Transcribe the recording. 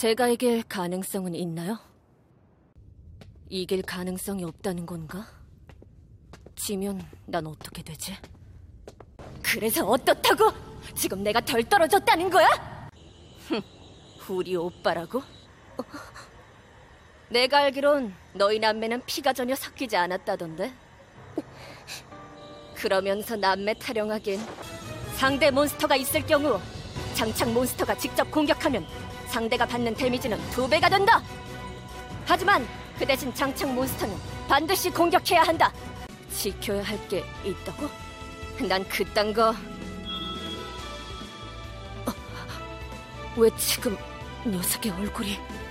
제가 이길 가능성은 있나요? 이길 가능성이 없다는 건가? 지면 난 어떻게 되지? 그래서 어떻다고? 지금 내가 덜 떨어졌다는 거야? 우리 오빠라고? 내가 알기론 너희 남매는 피가 전혀 섞이지 않았다던데? 그러면서 남매 타령하긴 상대 몬스터가 있을 경우 장착 몬스터가 직접 공격하면 상대가 받는 데미지는 2배가 된다! 하지만 그 대신 장착 몬스터는 반드시 공격해야 한다! 지켜야 할 게 있다고? 난 그딴 거... 왜 지금 녀석의 얼굴이...